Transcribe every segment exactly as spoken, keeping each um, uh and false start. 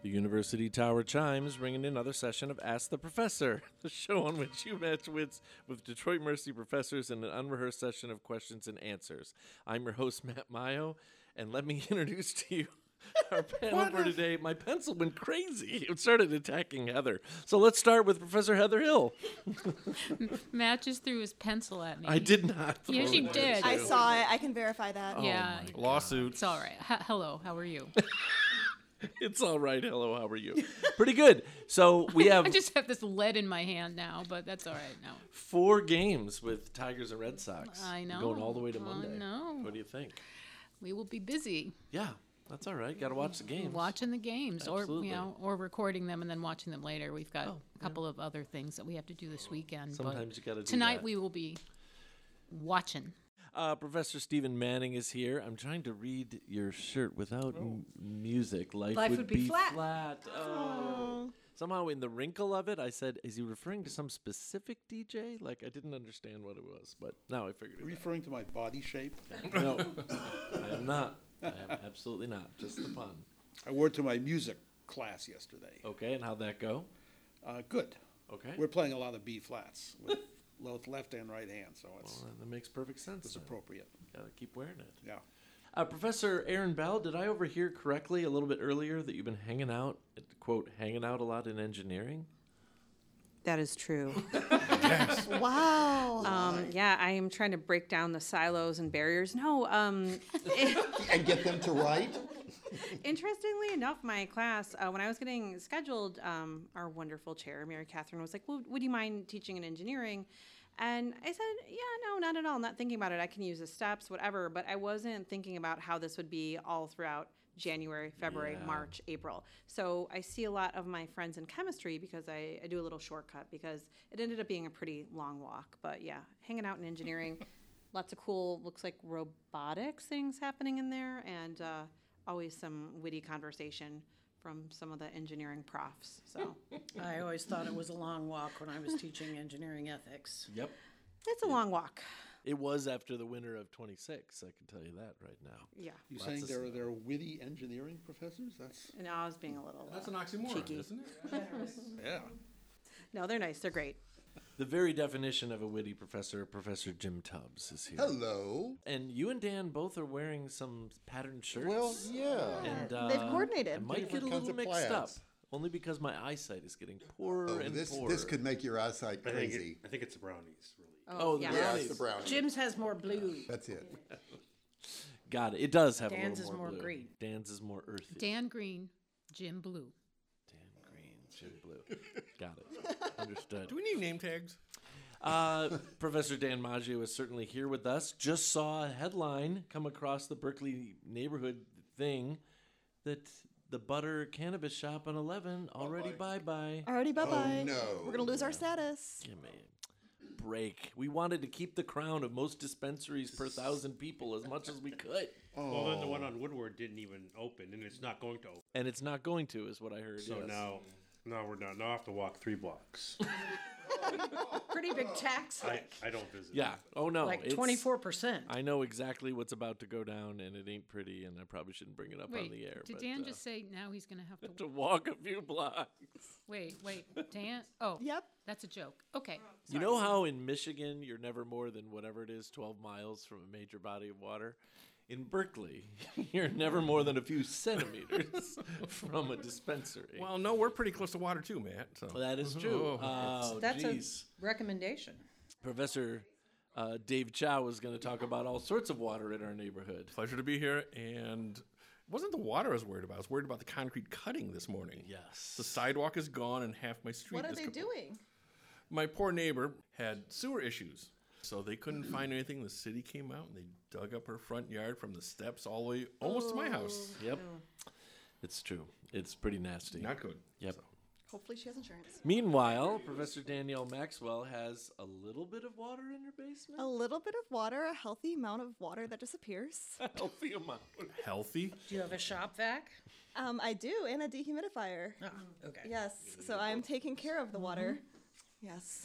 The University Tower chimes, ringing in another session of Ask the Professor, the show on which you match wits with Detroit Mercy professors in an unrehearsed session of questions and answers. I'm your host, Matt Mayo, and let me introduce to you our panel for today. My pencil went crazy. It started attacking Heather. So let's start with Professor Heather Hill. Matt just threw his pencil at me. I did not. Throw Yes, you it did. at I you. saw it. I can verify that. Oh yeah. my Lawsuits. It's all right. H- hello, how are you? It's all right. Hello, how are you? Pretty good. So we have I just have this lead in my hand now, but that's all right now. four games with Tigers and Red Sox. I know. Going all the way to I Monday. know. What do you think? We will be busy Yeah, that's all right. Got to watch the games. watching the games, Absolutely. or you know, or recording them and then watching them later. We've got Oh, a couple of other things that we have to do this weekend. Sometimes you got to do but tonight that. we will be watching. Uh, Professor Stephen Manning is here. I'm trying to read your shirt without m- music. Life, Life would, would be flat. Oh. Somehow in the wrinkle of it, I said, is he referring to some specific D J? Like, I didn't understand what it was, but now I figured it Referring to my body shape? out. No, I am not. I am absolutely not. Just the pun. I wore it to my music class yesterday. Okay, and how'd that go? Uh, good. Okay. We're playing a lot of B flats with both left and right hand, so it's, Well, that makes perfect sense. it's then. appropriate. Gotta keep wearing it. Yeah. Uh, Professor Aaron Bell, did I overhear correctly a little bit earlier that you've been hanging out, quote, hanging out a lot in engineering? That is true. Wow. Um, yeah, I am trying to break down the silos and barriers. No, um, And get them to write? interestingly enough, my class, uh, when I was getting scheduled, um, our wonderful chair, Mary Catherine, was like, well, would you mind teaching in engineering? And I said, yeah, no, not at all. Not thinking about it. I can use the steps, whatever. But I wasn't thinking about how this would be all throughout January, February, Yeah. March, April. So I see a lot of my friends in chemistry because I, I do a little shortcut because it ended up being a pretty long walk. But yeah, hanging out in engineering, lots of cool, looks like robotics things happening in there, and uh, always some witty conversation from some of the engineering profs. So I always thought it was a long walk when I was teaching engineering ethics. Yep. it's a long walk. It was after the winter of twenty-six, I can tell you that right now. Yeah. You Lots saying of they're, snow. they're witty engineering professors? That's, And I was being a little. That's uh, an oxymoron, cheeky. isn't it? yeah. No, they're nice. They're great. The very definition of a witty professor, Professor Jim Tubbs, is here. Hello. And you and Dan both are wearing some patterned shirts. Well, yeah. and uh, They've coordinated. I might get a Different kinds little of mixed up, plaids. only because my eyesight is getting poorer Oh, and this poorer. this could make your eyesight I think, it, crazy. I think it's the brownies, really. Oh, the yeah. Yeah, brownies. it's the brownie. Jim's has more blue. That's it. Got it. It does have Dan's a is little more, more blue. green. Dan's is more earthy. Dan Green, Jim Blue. Dan Green, Jim Blue. Got it. Understood. Do we need name tags? Uh, Professor Dan Maggio is certainly here with us. Just saw a headline come across the Berkeley neighborhood thing that the Butter Cannabis Shop on eleven already bye-bye. Already bye bye. Oh, no. We're going to lose our status. Give me a break. We wanted to keep the crown of most dispensaries per thousand people as much as we could. Well, then the one on Woodward didn't even open, and it's not going to open. And it's not going to, is what I heard. So yes. now, now we're not. Now I have to walk three blocks. Pretty big tax, I, like, I don't visit. Yeah. Oh, no. like it's- twenty-four percent. I know exactly what's about to go down, and it ain't pretty, and I probably shouldn't bring it up Wait, on the air. did but, Dan uh, just say now he's going to have to... to walk a few blocks? Wait, wait, Dan? Oh, Yep. that's a joke. Okay. You know how in Michigan you're never more than whatever it is, twelve miles from a major body of water? In Berkeley, you're never more than a few centimeters from a dispensary. Well, no, we're pretty close to water too, Matt. So. that is true. Oh, That's geez. a recommendation. Professor uh, Dave Chow is going to talk about all sorts of water in our neighborhood. Pleasure to be here. And it wasn't the water I was worried about. I was worried about the concrete cutting this morning. Yes. The sidewalk is gone and half my street What are is they kaput. doing? My poor neighbor had sewer issues. So they couldn't find anything. The city came out and they dug up her front yard from the steps all the way almost to my house. Yep. It's true. It's pretty nasty. Not good. Yep. So, Hopefully she has insurance. Meanwhile, Professor Danielle Maxwell has a little bit of water in her basement. A little bit of water, a healthy amount of water that disappears. A healthy amount. healthy. Do you have a shop vac? Um, I do, and a dehumidifier. Oh, okay. Yes, so I'm taking care of the water. Yes.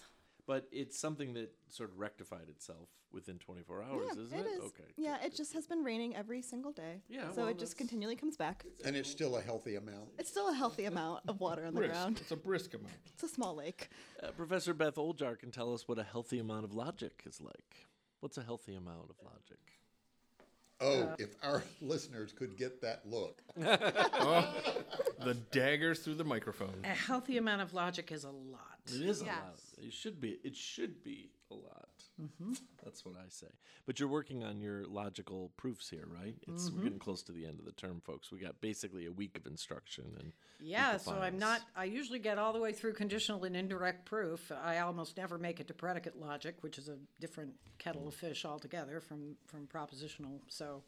But it's something that sort of rectified itself within twenty-four hours, yeah, isn't it it? is. Okay. Yeah, good, it just has been raining every single day. Yeah, So well, it just that's- continually comes back. And it's still a healthy amount. It's still a healthy amount of water on the Brisk. ground. It's a brisk amount. It's a small lake. Uh, Professor Beth Oljar can tell us what a healthy amount of logic is like. What's a healthy amount of logic? Oh, if our listeners could get that look. Oh, the daggers through the microphone. A healthy amount of logic is a lot. It is a Yes. lot. It should be. It should be a lot. Mm-hmm. That's what I say. But you're working on your logical proofs here, right? It's Mm-hmm. we're getting close to the end of the term, folks. We got basically a week of instruction and Yeah, week of so I'm finals. not, I usually get all the way through conditional and indirect proof. I almost never make it to predicate logic, which is a different kettle of fish altogether from, from propositional. So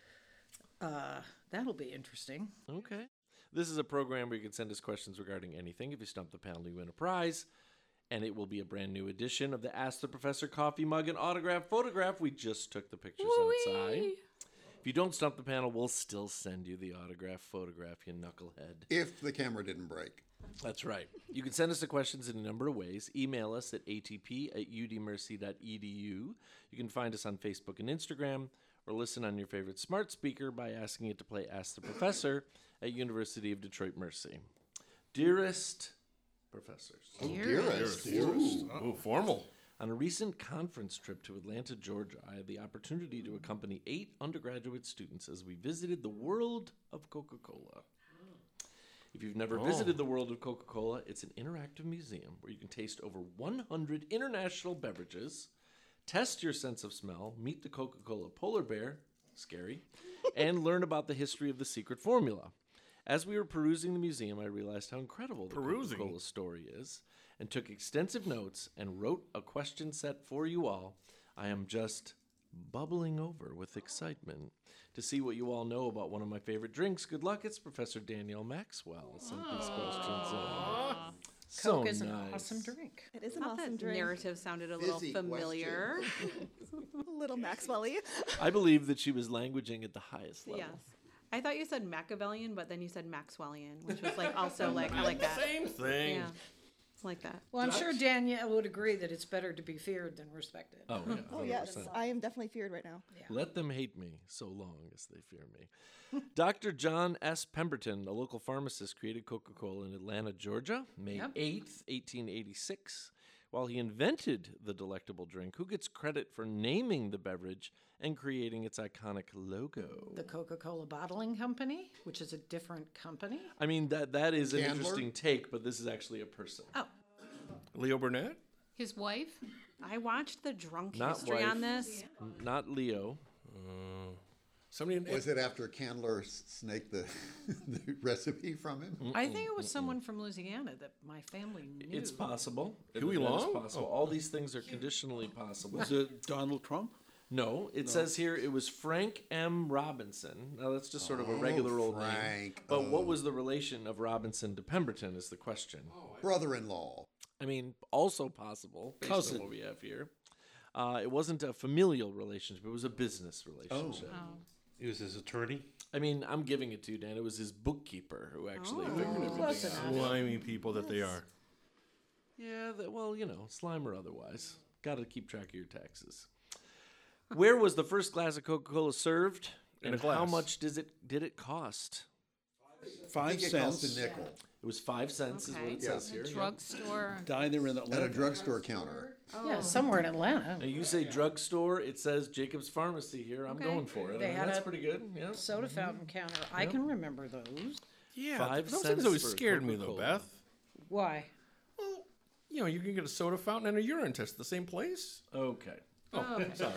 uh, that'll be interesting. Okay. This is a program where you can send us questions regarding anything. If you stump the panel, you win a prize. And it will be a brand new edition of the Ask the Professor coffee mug and autograph photograph. We just took the pictures outside. If you don't stump the panel, we'll still send you the autograph photograph, you knucklehead. If the camera didn't break. That's right. You can send us the questions in a number of ways. Email us at a t p at u d mercy dot e d u. You can find us on Facebook and Instagram, or listen on your favorite smart speaker by asking it to play Ask the Professor at University of Detroit Mercy. Dearest professors, Oh, dearest. Ooh, ooh, formal. on a recent conference trip to Atlanta, Georgia, I had the opportunity to accompany eight undergraduate students as we visited the world of Coca-Cola. If you've never visited the world of Coca-Cola, it's an interactive museum where you can taste over one hundred international beverages, test your sense of smell, meet the Coca-Cola polar bear, scary, and learn about the history of the secret formula. As we were perusing the museum, I realized how incredible the Perusing? Coca-Cola story is, and took extensive notes and wrote a question set for you all. I am just bubbling over with excitement to see what you all know about one of my favorite drinks. Good luck. It's Professor Danielle Maxwell. Sent these questions in. So Coke is an nice. awesome drink. It is I an thought awesome that drink. narrative sounded a little Fizzy familiar. A little Maxwell-y. I believe that she was languaging at the highest level. Yes. I thought you said Machiavellian, but then you said Maxwellian, which was like also like, I like that. Same thing. Yeah. Like that. Well, I'm sure Danielle would agree that it's better to be feared than respected. Oh, yeah. Oh, one hundred yes. percent. I am definitely feared right now. Let them hate me so long as they fear me. Doctor John S. Pemberton, a local pharmacist, created Coca-Cola in Atlanta, Georgia, May Yep. eighth, eighteen eighty-six. While he invented the delectable drink, who gets credit for naming the beverage and creating its iconic logo? The Coca-Cola Bottling Company, which is a different company. I mean, that that is an Candler? interesting take, but this is actually a person. Oh, Leo Burnett? His wife? I watched the drunk Not history wife. on this. N- Not Leo. Somebody in Was it after Candler s- snaked the, the recipe from him? I think it was someone from Louisiana that my family knew. It's possible. Huey That is Long? possible. All these things are conditionally possible. Was it Donald Trump? No, it says here it was Frank M. Robinson. Now that's just sort of a regular old name. Frank, But oh. what was the relation of Robinson to Pemberton is the question. Brother-in-law. I mean, also possible based Cousin. on what we have here. Uh, it wasn't a familial relationship; it was a business relationship. Oh. He was his attorney. I mean, I'm giving it to you, Dan. It was his bookkeeper who actually figured everything Close out. enough. slimy people that they are. Yeah, that, well, you know, slime or otherwise. Got to keep track of your taxes. Where was the first glass of Coca-Cola served? In a and how glass. much does it did it cost? I Five think it cost cents. a nickel. It was five cents, is what it Okay. says here. yeah. Drugstore. Diner in At a Atlanta. drugstore counter. Yeah, somewhere in Atlanta. Now you say drugstore, it says Jacob's Pharmacy here. I'm Okay. going for it. They I mean, had that's a pretty good. Yeah. Soda fountain counter. I can remember those. Yeah, Five those cents things always for scared me though, Coca-Cola. Beth. Why? Well, you know, you can get a soda fountain and a urine test at the same place. Okay. Oh, sorry.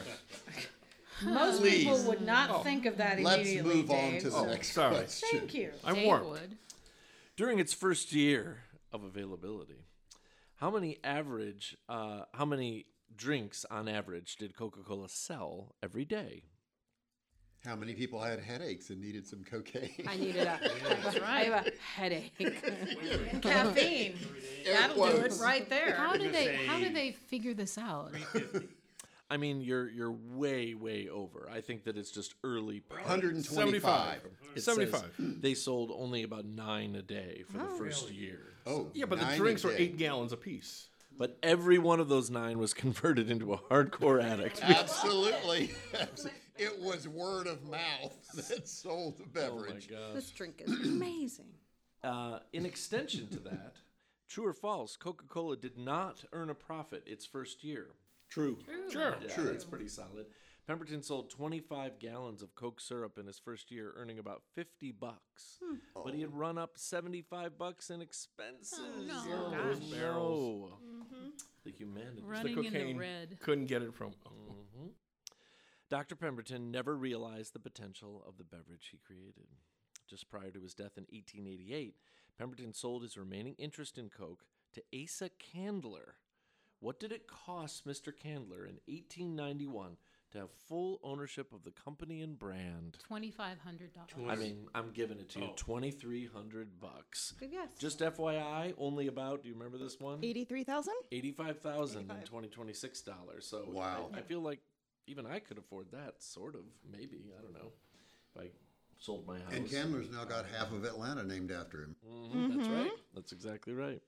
Most Please. people would not think of that Let's immediately, move on Dave, to the so- next sorry. question. Thank you. I'm Dave warped. would. During its first year of availability, how many average, uh, how many drinks on average did Coca-Cola sell every day? How many people had headaches and needed some cocaine? I needed a, I have a headache. Caffeine. That'll do it quotes. right there. How do gonna they say- how do they figure this out? I mean, you're you're way way over. I think that it's just early. one hundred seventy-five. twenty-five. It says seventy-five. They sold only about nine a day for the first year. Oh, Yeah, but the nine drinks a were day. eight gallons apiece. But every one of those nine was converted into a hardcore addict. Absolutely. It was word of mouth that sold the beverage. Oh my gosh. This drink is amazing. Uh, in extension to that, true or false, Coca-Cola did not earn a profit its first year. True. Sure. Yeah, True. that's pretty solid. Pemberton sold twenty-five gallons of Coke syrup in his first year, earning about fifty bucks. But he had run up seventy-five bucks in expenses. no. Oh, Those no. barrels. The humanity. Running the in cocaine the red. couldn't get it from. Mhm. Doctor Pemberton never realized the potential of the beverage he created. Just prior to his death in eighteen eighty-eight, Pemberton sold his remaining interest in Coke to Asa Candler. What did it cost Mister Candler in eighteen ninety-one to have full ownership of the company and brand? Twenty-five hundred dollars. I mean, I'm giving it to you, Oh. twenty-three hundred bucks. Good guess. Just F Y I, only about, do you remember this one? eighty-three thousand? eighty-five thousand in eighty-five. twenty twenty-six dollars. So Wow. I, I feel like even I could afford that, sort of, maybe. I don't know. If I sold my house. And Candler's now got half of Atlanta named after him. Mhm, That's right. That's exactly right.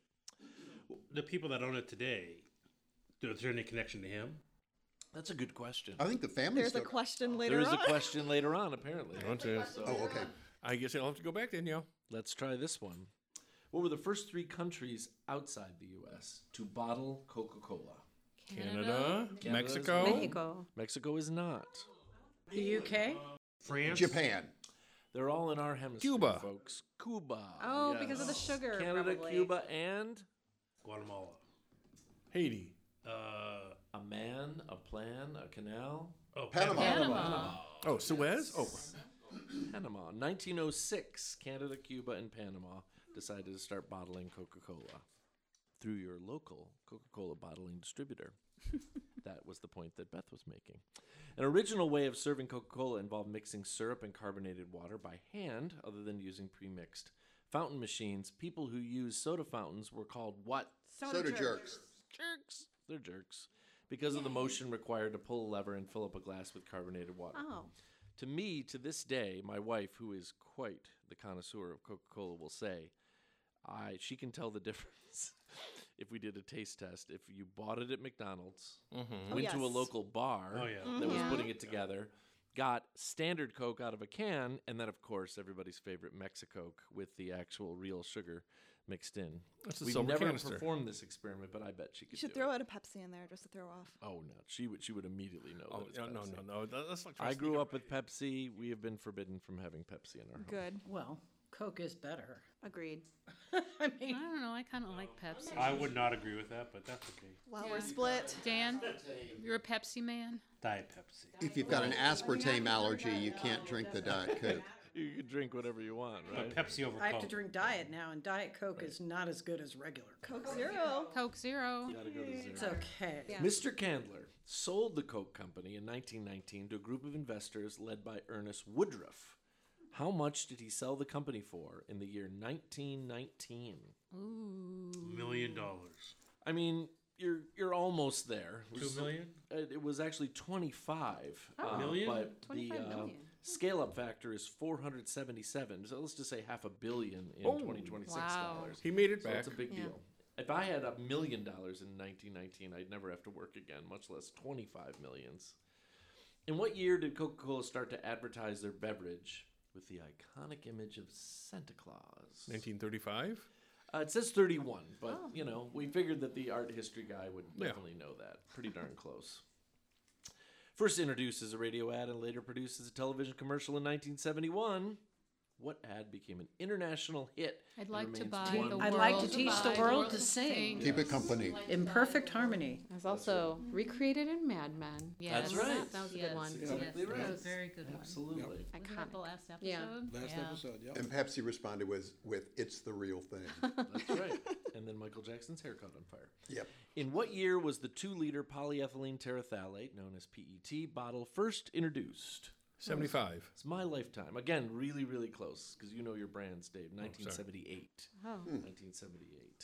The people that own it today, is there any connection to him? That's a good question. I think the family There's a still. question later There is on. a question later on, apparently. Don't you? Oh, okay. I guess you'll have to go back then, yo. Let's try this one. What were the first three countries outside the U S to bottle Coca-Cola? Canada, Canada's Mexico. Mexico. Mexico is not. The U K? France? Japan. They're all in our hemisphere, Cuba. folks. Cuba. Oh, yes. because of the sugar, Canada, probably. Cuba, and Guatemala. Haiti. Uh, a man, a plan, a canal. oh, Panama. Panama. Oh, Suez? Oh, Panama. nineteen oh six, Canada, Cuba, and Panama decided to start bottling Coca-Cola through your local Coca-Cola bottling distributor. That was the point that Beth was making. An original way of serving Coca-Cola involved mixing syrup and carbonated water by hand, other than using pre-mixed fountain machines. People who used soda fountains were called what? Soda jerks. Jerks. They're jerks. Because of the motion required to pull a lever and fill up a glass with carbonated water. Oh. To me, to this day, my wife, who is quite the connoisseur of Coca-Cola, will say, I she can tell the difference if we did a taste test. If you bought it at McDonald's, Mm-hmm. went Oh, to a yes. local bar Oh, yeah. that was Yeah. putting it together, got standard Coke out of a can, and then, of course, everybody's favorite Mexicoke with the actual real sugar mixed in. That's a We've silver never canister. performed this experiment, but I bet she could You should do throw it. out a Pepsi in there just to throw off. Oh, no. She would, she would immediately know Oh, that it's no, no, Pepsi. no, no. That- That's like I grew up with Pepsi. We have been forbidden from having Pepsi in our home. Good. Well, Coke is better. Agreed. I I mean, don't know. I kind of like Pepsi. I would not agree with that, but that's okay. Wow, Yeah. we're split. Dan, you're a Pepsi man. Diet Pepsi. If you've got an aspartame allergy, you can't drink the Diet Coke. You can drink whatever you want, right? But Pepsi over I have to Coke. drink Diet now, and Diet Coke is not as good as regular Coke. Coke Zero. Coke Zero. Gotta go to zero. It's okay. Yeah. Mister Candler sold the Coke Company in nineteen nineteen to a group of investors led by Ernest Woodruff. How much did he sell the company for in the year nineteen nineteen? Ooh. Million dollars. I mean, you're you're almost there. It Two was- million? uh, It was actually twenty-five. Oh. Million? But the twenty-five uh, million. scale-up factor is four hundred seventy-seven. So let's just say half a billion in Oh. twenty twenty-six Wow. dollars. He made it So back. it's a big Yeah. deal. If I had a million dollars in nineteen nineteen, I'd never have to work again, much less twenty-five millions. In what year did Coca-Cola start to advertise their beverage with the iconic image of Santa Claus? nineteen thirty-five? Uh, it says thirty-one, but Oh. you know, we figured that the art history guy would Yeah. definitely know that. Pretty darn close. First introduced as a radio ad and later produced as a television commercial in nineteen seventy-one, what ad became an international hit? I'd and like to remains buy one the of I'd world. like to to teach the buy world to sing. Keep it company. In perfect harmony. It was also recreated in Mad Men. Yes. That's right. That was a Yes. good one. Yes. Exactly That right. was a very good one. Absolutely. Was that Iconic. the last episode? Yeah. Last Yeah. episode, yep. And Pepsi responded with, with "It's the real thing." That's right. And then Michael Jackson's hair caught on fire. Yep. In what year was the two-liter polyethylene terephthalate, known as P E T, bottle first introduced? seventy-five. It's my lifetime. Again, really, really close, because you know your brands, Dave. nineteen seventy-eight. Oh. nineteen seventy-eight.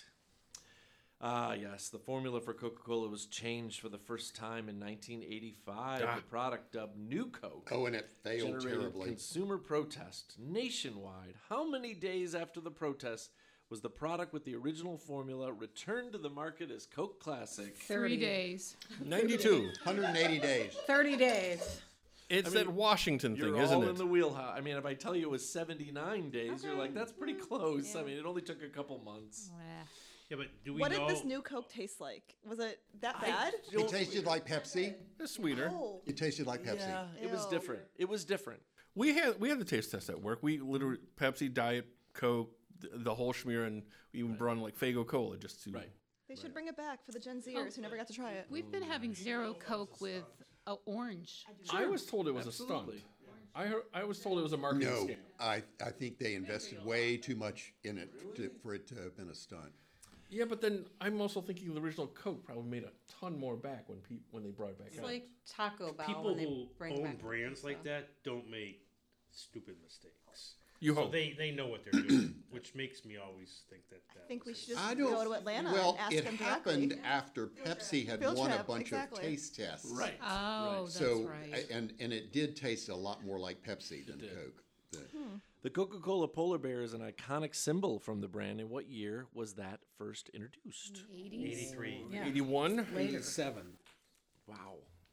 Ah, yes. The formula for Coca-Cola was changed for the first time in nineteen eighty-five. Ah. The product dubbed New Coke Oh, and it failed generated terribly. consumer protest nationwide. How many days after the protest was the product with the original formula returned to the market as Coke Classic? Three days. ninety-two. one hundred eighty days. thirty days. It's that Washington You're thing, all isn't in it? the wheelhouse. I mean, if I tell you it was seventy-nine days, you're like, that's pretty close. I mean, it only took a couple months. Yeah, but do we What know? did this new Coke taste like? Was it that bad? It tasted like Pepsi. It's sweeter. Oh, It tasted like Pepsi. Yeah, it was Ew. different. It was different. We had we had the taste test at work. We literally Pepsi, Diet Coke, the, the whole schmear, and we even brought in like Faygo Cola just to. Right. they should bring it back for the Gen Zers who never got to try it. We've been having zero Coke with uh, orange. I was told it was Absolutely. a stunt. I heard, I was told it was a marketing No, scam. I, I think they invested way too much in it to, for it to have been a stunt. Yeah, but then I'm also thinking the original Coke probably made a ton more back when pe- when they brought it back It's out. like Taco Bell People when they who bring own back brands like stuff. that don't make stupid mistakes. You so hope. they, they know what they're doing, which makes me always think that. that I think we was should just I don't. go to Atlanta well, and ask it them happened directly. after Pepsi had Field won a trip, bunch exactly. of taste tests. Right. Oh, that's So right. and and it did taste a lot more like Pepsi than did. Coke. The- The Coca-Cola polar bear is an iconic symbol from the brand. In what year was that first introduced? eighty-three. eighty-one. eighty-seven. Wow.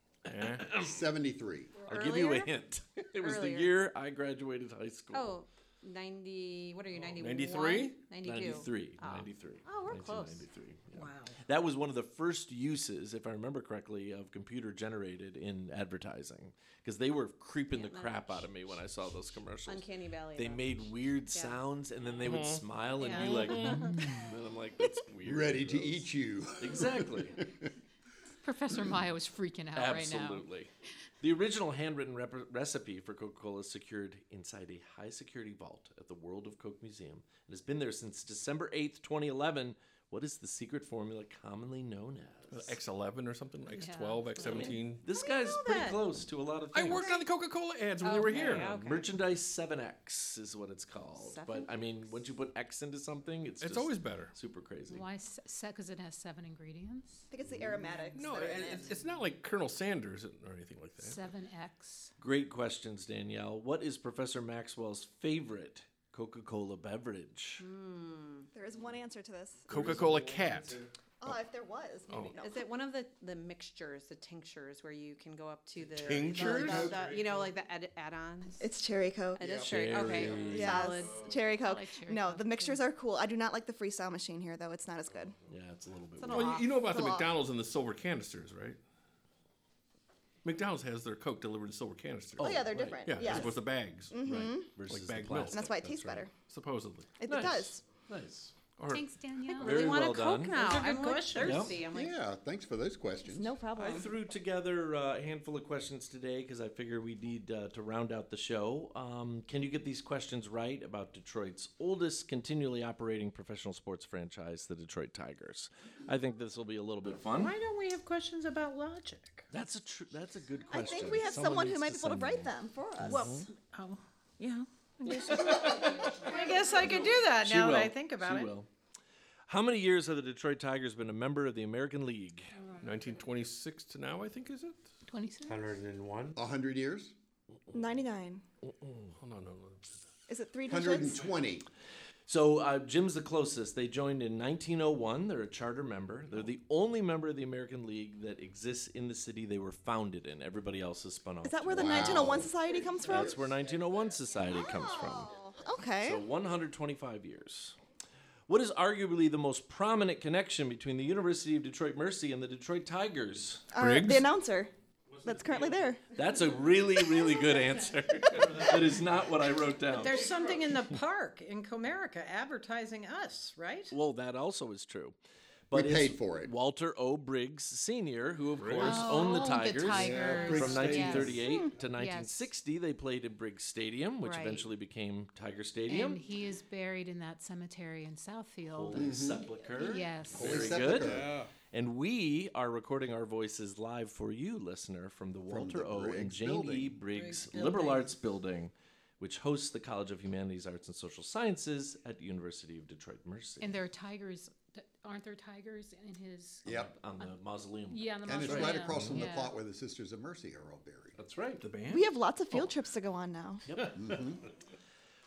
Eh. seventy-three. I'll give you a Earlier? hint. It was Earlier. the year I graduated high school. Oh, ninety. What are you? Ninety-one. ninety-three? Ninety-two. ninety-three. Oh. ninety-three. Oh, we're close. nineteen ninety-three, yeah. Wow. That was one of the first uses, if I remember correctly, of computer generated in advertising. Because they were creeping Yeah, the that crap much. out of me when I saw those commercials. Uncanny Valley. They though. made weird Yeah. sounds and then they would smile and Yeah. be like, mm. and I'm like, that's weird. Ready to Gross. eat you. Exactly. Professor Maya was freaking out right now. Absolutely. The original handwritten rep- recipe for Coca-Cola is secured inside a high-security vault at the World of Coke Museum and has been there since December eighth, twenty eleven. What is the secret formula commonly known as? X eleven or something, X twelve, X seventeen. This I guy's know pretty that. close to a lot of I things. worked on the Coca-Cola ads when they were Okay, here. okay. Merchandise seven X is what it's called. But Seven I mean, once you put X into something, it's It's just always better. super crazy. Why? Because it has seven ingredients. I think it's the aromatics. No, that are in it, it. it's- it's not like Colonel Sanders or anything like that. Seven X. Great questions, Danielle. What is Professor Maxwell's favorite Coca-Cola beverage? There is one answer to this. Coca-Cola Cat. Oh, if there was, maybe no. Is it one of the, the mixtures, the tinctures, where you can go up to the Tinctures? the- the- you know, like the add, add-ons? It's cherry Coke. It is cherry. Okay, Cherry. Yes, solid. cherry Coke. like cherry no, Coke, the too. mixtures are cool. I do not like the freestyle machine here, though. It's not as good. Yeah, it's a little bit It's a weird. little Well, you, you know about the Well, McDonald's and the silver canisters, right? McDonald's has their Coke delivered in silver canisters. Oh, yeah, they're right. different. Yeah, yes. as opposed to bags, Right. Versus Like the bagged milk. plastic. And that's why it tastes right. better. supposedly. It, Nice. it does. Nice. Or Thanks, Danielle. I really Very want well a Coke done. now. Those are good I'm like questions. thirsty. I'm like, Yeah, thanks for those questions. No I problem. threw together uh, a handful of questions today because I figure we need uh, to round out the show. Um, can you get these questions right about Detroit's oldest continually operating professional sports franchise, the Detroit Tigers? I think this will be a little bit fun. Why don't we have questions about logic? That's a tr- that's a good I question. think we have someone who needs might be able to send write me. them for us. Well, oh, yeah. I guess, I guess I could do that She now will. that I think about she it. Will. How many years have the Detroit Tigers been a member of the American League? nineteen twenty-six to now, I think, is it? Twenty-six. one hundred one. A hundred years? ninety-nine. Hold on, no, no. Is it three Hundred and digits? twenty. So uh, Jim's the closest. They joined in nineteen oh one. They're a charter member. They're the only member of the American League that exists in the city they were founded in. Everybody else is spun off. Is that where the Wow. nineteen oh one Society comes from? That's where nineteen oh one Society comes from. Oh, okay. So one hundred twenty-five years. What is arguably the most prominent connection between the University of Detroit Mercy and the Detroit Tigers? Uh, Briggs? the announcer that's currently there. That's a really, really good answer. That is not what I wrote down. There's something in the park in Comerica advertising us, right? Well, that also is true. But We it's paid for it. Walter O. Briggs Senior, who of course Oh, owned the the Tigers, Tigers. Briggs from Stadium. nineteen thirty-eight to nineteen Yes. sixty. They played at Briggs Stadium, which Right. eventually became Tiger Stadium. And he is buried in that cemetery in Southfield. Holy Sepulchre. Yes. Holy Very Sepulchre. good. Yeah. And we are recording our voices live for you, listener, from the Walter the O. and Briggs Jane E. building. Briggs Briggs Liberal building. Arts Building, which hosts the College of Humanities, Arts, and Social Sciences at the University of Detroit Mercy. And there are tigers. Aren't there tigers in his? Yep. on the mausoleum. Yeah, on the And it's mausoleum. right across from the Yeah. plot where the Sisters of Mercy are all buried. That's right. The band? We have lots of field trips to go on now. Yep.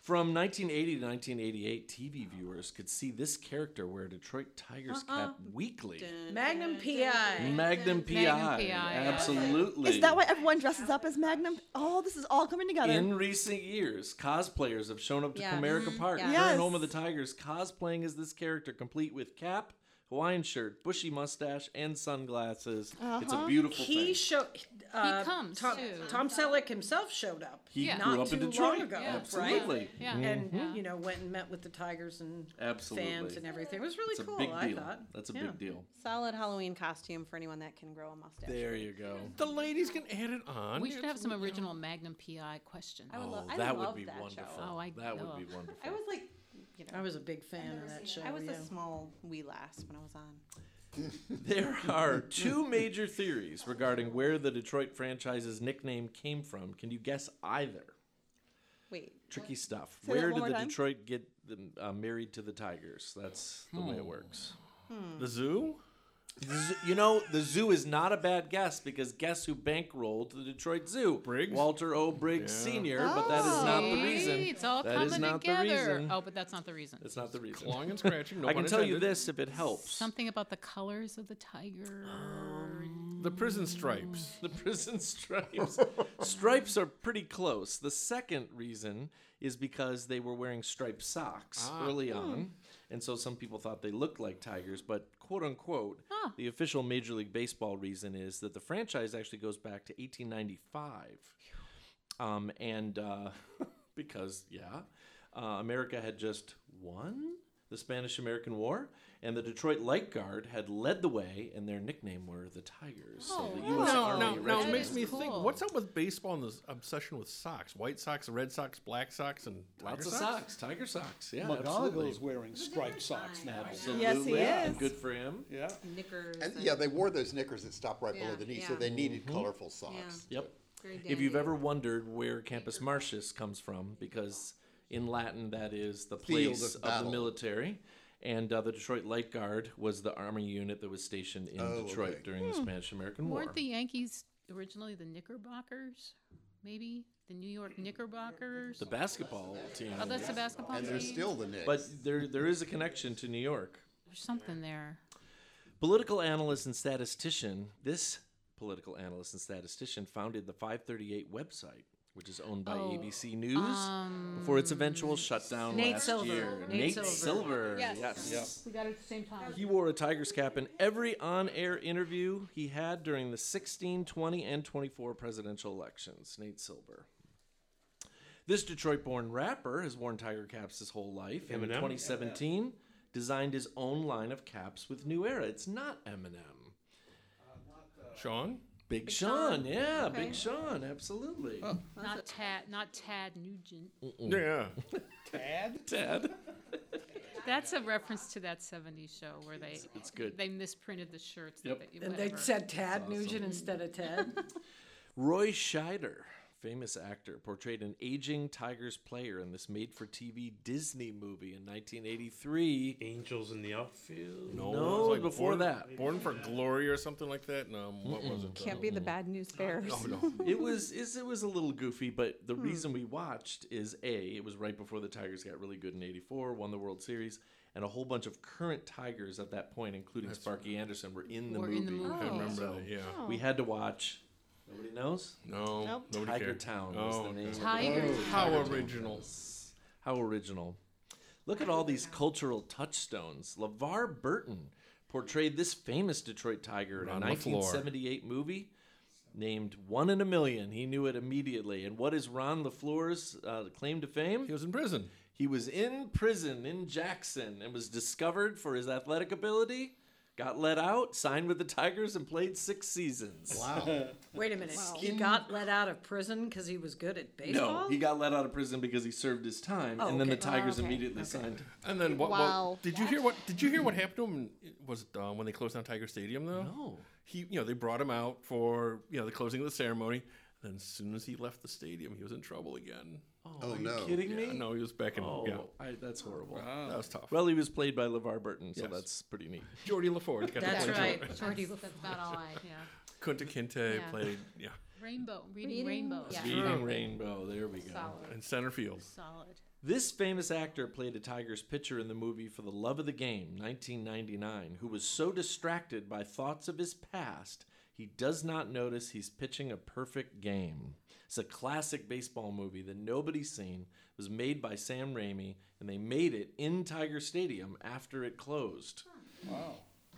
From nineteen eighty to nineteen eighty-eight, T V viewers could see this character wear a Detroit Tigers cap weekly. Magnum P I. Magnum P I. Magnum P I. Absolutely. Is that why everyone dresses up as Magnum? Oh, this is all coming together. In recent years, cosplayers have shown up to Yes. Comerica Park, Yes. current Yes. home of the Tigers, cosplaying as this character, complete with cap, Hawaiian shirt, bushy mustache, and sunglasses. It's a beautiful He thing. showed. Uh, comes, Tom, too. Tom Selleck himself showed up. He Yeah. grew not up in too Detroit. long ago, Yeah. Absolutely. right? Yeah. And Yeah. you know, went and met with the Tigers and Absolutely. fans and everything. It was really It's a cool. big I deal. thought That's a Yeah. big deal. Solid Halloween costume for anyone that can grow a mustache. There you go. The ladies can add it on. We should have some It's, you know, original Magnum P I questions. I would Oh, love. I that would love be that wonderful. show. Oh, I- that would oh. be wonderful. I was like, you know, I was a big fan of that show. I was yeah. a small wee lass when I was on. There are two major theories regarding where the Detroit franchise's nickname came from. Can you guess either? Wait, Tricky stuff. Say that Where one did more the time. Detroit get them, uh, married to the Tigers? That's the way it works. The zoo? The zoo- You know, the zoo is not a bad guess because guess who bankrolled the Detroit Zoo? Briggs? Walter O. Briggs Yeah. Senior But that is not the See? reason. It's all That coming is not the together. reason. Oh, but that's not the reason. It's not the reason. Clawing and scratching. No I can pun tell you intended. this if it helps. Something about the colors of the tiger. The prison stripes. The prison stripes. Stripes are pretty close. The second reason is because they were wearing striped socks Ah. early on. And so some people thought they looked like tigers, but quote unquote, Ah. the official Major League Baseball reason is that the franchise actually goes back to eighteen ninety-five. Um, and uh, because, yeah, uh, America had just won the Spanish-American War, and the Detroit Light Guard had led the way, and their nickname were the Tigers. So the U S No, Army no, no. It regiment- makes is me cool. think. What's up with baseball and this obsession with socks? White socks, red socks, black socks, and tiger Lots of socks? socks, tiger socks. Yeah, McGonagall's absolutely. wearing striped socks now. Absolutely. Yes, he is. Good for him. Yeah. knickers. And yeah, they wore those knickers that stopped right below Yeah, the knee, so yeah. they needed Mm-hmm. colorful socks. Yeah. Yep. Very If you've dandy. ever wondered where Campus Martius comes from, because in Latin that is the Field place of of, the battle. military, and uh, the Detroit Light Guard was the army unit that was stationed in Oh, Detroit okay. during the Spanish-American War. Weren't the Yankees originally the Knickerbockers? Maybe the New York Knickerbockers. The basketball team. Oh, that's the basketball And team. they're still the Knicks. But there, there is a connection to New York. There's something there. Political analyst and statistician, this political analyst and statistician founded the five thirty-eight website, which is owned by Oh, A B C News um, before its eventual shutdown Nate last Silver. year. Nate Silver. Silver. Yes. We got it at the same time. He wore a Tigers cap in every on-air interview he had during the sixteen, twenty, and twenty-four presidential elections. Nate Silver. This Detroit-born rapper has worn Tiger caps his whole life, and in Eminem? twenty seventeen designed his own line of caps with New Era. It's not Eminem. Sean? Big, Sean, yeah, Okay. Big Sean, absolutely. Not Tad, not Tad Nugent. Yeah. Tad? Ted. That's a reference to that seventies show where they it's good. they misprinted the shirts. Yep. That they, And they whatever. said Tad Nugent instead of Ted. Roy Scheider, famous actor, portrayed an aging Tigers player in this made-for-T V Disney movie in nineteen eighty-three. Angels in the outfield. No, it was before Born- that. Born for Glory or something like that. No, what was it? Can't be the bad news bears. Oh no. It was is it was a little goofy, but the reason we watched is A, it was right before the Tigers got really good in eighty-four, won the World Series, and a whole bunch of current Tigers at that point, including Sparky Anderson, were in the Were movie. in the movie. I remember So that. Yeah. we had to watch. Nobody knows? No. Nope. Nobody Tiger cared. Town Oh, was the okay. name. of the Tiger movie. How original. How original. Look at all these cultural touchstones. LeVar Burton portrayed this famous Detroit Tiger in a Ron nineteen LaFleur. seventy-eight movie named One in a Million. He knew it immediately. And what is Ron LaFleur's uh, claim to fame? He was in prison. He was in prison in Jackson and was discovered for his athletic ability, got let out, signed with the Tigers, and played six seasons. Wow. Wait a minute. He got let out of prison because he was good at No, baseball? he got let out of prison because he served his time, Oh, and then the okay. Tigers Oh, okay. immediately signed. And then what? Wow. what did you hear what? Did you hear what happened to him? Was it, uh, when they closed down Tiger Stadium though? No. He, you know, they brought him out for you know the closing of the ceremony. And as soon as he left the stadium, he was in trouble again. Oh, Oh, are you no. kidding Yeah, me? no, he was back in. Oh, Yeah, I, that's horrible. that was tough. Well, he was played by LeVar Burton, so Yes. that's pretty neat. Jordy LaFord. Got That's to play right. Jordy. Jordy That's, that's about all I. Yeah. Kunta Kinte Yeah. played, yeah, Rainbow, reading, Reading- rainbows. yeah. Reading Rainbow, there we go. Solid. in center field. Solid. This famous actor played a Tigers pitcher in the movie For the Love of the Game, nineteen ninety-nine, who was so distracted by thoughts of his past, he does not notice he's pitching a perfect game. It's a classic baseball movie that nobody's seen. It was made by Sam Raimi, and they made it in Tiger Stadium after it closed. Wow.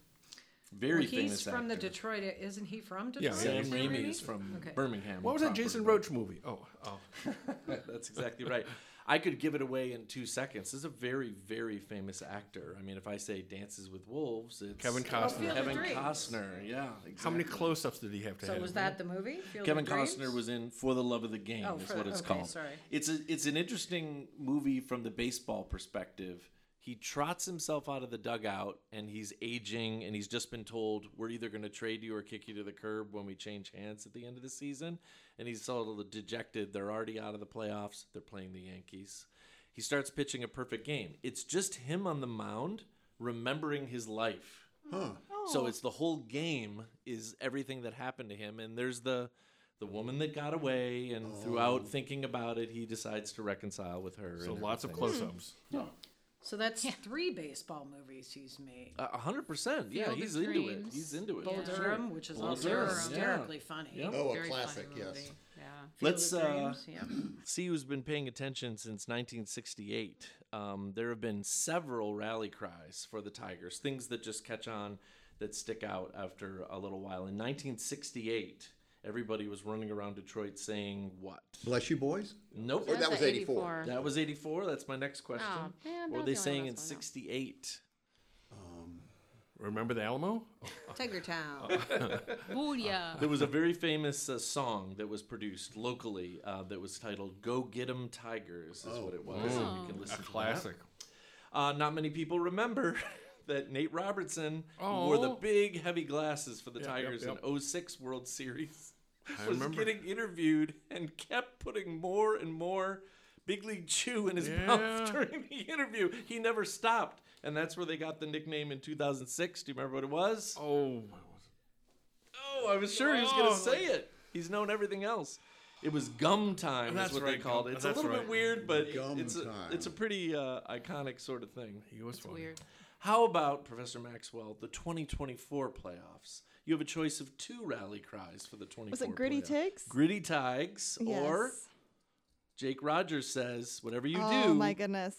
Very Well, famous he's from the actor. Detroit. Isn't he from Yeah, Detroit? Sam Sam Raimi is from Okay. Birmingham. What was that proper Jason Birmingham. Roach movie? Oh, oh. That's exactly right. I could give it away in two seconds. This is a very, very famous actor. I mean, if I say Dances with Wolves, it's Kevin Costner. Field of Kevin Dreams. Costner, yeah. Exactly. How many close-ups did he have to So have? was that the movie? Field Kevin of Dreams? Costner was in For the Love of the Game, Oh, is for- what it's okay, called. sorry. It's a, it's an interesting movie from the baseball perspective. He trots himself out of the dugout, and he's aging, and he's just been told, we're either going to trade you or kick you to the curb when we change hands at the end of the season. And he's sort of dejected. They're already out of the playoffs. They're playing the Yankees. He starts pitching a perfect game. It's just him on the mound remembering his life. Huh. So it's the whole game is everything that happened to him, and there's the the woman that got away, and throughout thinking about it, he decides to reconcile with her. So and lots of everything. close-ups. So that's three baseball movies he's made. A hundred percent, yeah, Field of he's into it. Dreams. He's into it. Bull Yeah. Durham, which is Bull also Durham, hysterically funny. Yep. Oh, a Very classic, funny yes. movie. Yeah. Field Let's of uh, Dreams, yeah. see who's been paying attention since nineteen sixty-eight. Um, there have been several rally cries for the Tigers, things that just catch on, that stick out after a little while. In nineteen sixty-eight, everybody was running around Detroit saying what? Bless you, boys. Nope. Or that was eighty-four. That was eighty-four. That's my next question. Oh, man, what were that they was the only saying one in I was gonna know. sixty-eight? Remember the Alamo? Tiger Town. Booyah. There was a very famous uh, song that was produced locally uh, that was titled "Go Get 'Em Tigers" is what it was. And you can A listen to that. classic. Uh, not many people remember that Nate Robertson, who wore the Oh. big heavy glasses for the Yep, yep, Tigers yep. in oh six World Series, I was remember. getting interviewed and kept putting more and more Big League Chew in his Yeah. mouth during the interview. He never stopped. And that's where they got the nickname in two thousand six. Do you remember what it was? Oh, Oh, I was sure he was going Oh, to say it. He's known everything else. It was Gum Time, That's is what right, they called Gum- it. It's that's a little right. bit weird, but Gum it's a, Time. it's a pretty uh, iconic sort of thing. he was It's funny. weird. How about, Professor Maxwell, the twenty twenty-four playoffs? You have a choice of two rally cries for the twenty-four Was it Gritty playoffs. Tigs? Gritty Tigs, or Yes. Jake Rogers says, whatever you oh do. my goodness.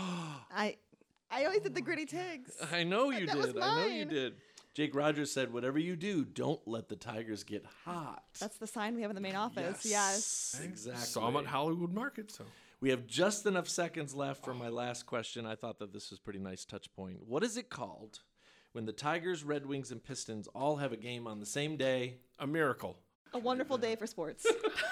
I I always did the Gritty Tigs. I know you That was did. I know you mine. did. Jake Rogers said, whatever you do, don't let the Tigers get hot. That's the sign we have in the main office. Yes. Exactly. Saw him at Hollywood Market, so. We have just enough seconds left for my last question. I thought that this was a pretty nice touch point. What is it called when the Tigers, Red Wings, and Pistons all have a game on the same day? A miracle. A wonderful day for sports.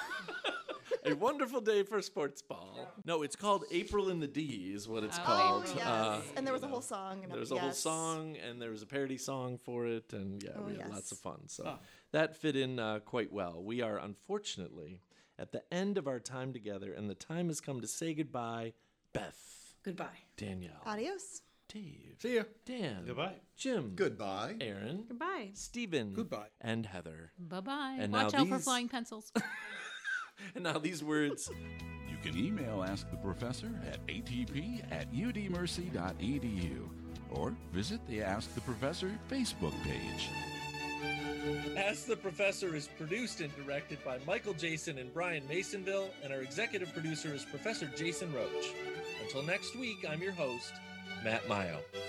A wonderful day for sports ball. No, it's called April in the D is what it's Oh, called. yes. Uh, and there was a whole song. And there was a whole yes. song, and there was a parody song for it, and yeah, Oh, we had yes. lots of fun. So that fit in uh, quite well. We are unfortunately at the end of our time together, and the time has come to say goodbye. Beth, Goodbye. Danielle, Adios. Dave, See ya. Dan, Goodbye. Jim, Goodbye. Aaron, Goodbye. Stephen, Goodbye. and Heather. Bye-bye. And Watch now out for these- flying pencils. And now these words. You can email Ask the Professor at a t p at u d mercy dot e d u or visit the Ask the Professor Facebook page. Ask the Professor is produced and directed by Michael Jason and Brian Masonville, and our executive producer is Professor Jason Roach. Until next week, I'm your host, Matt Mayo.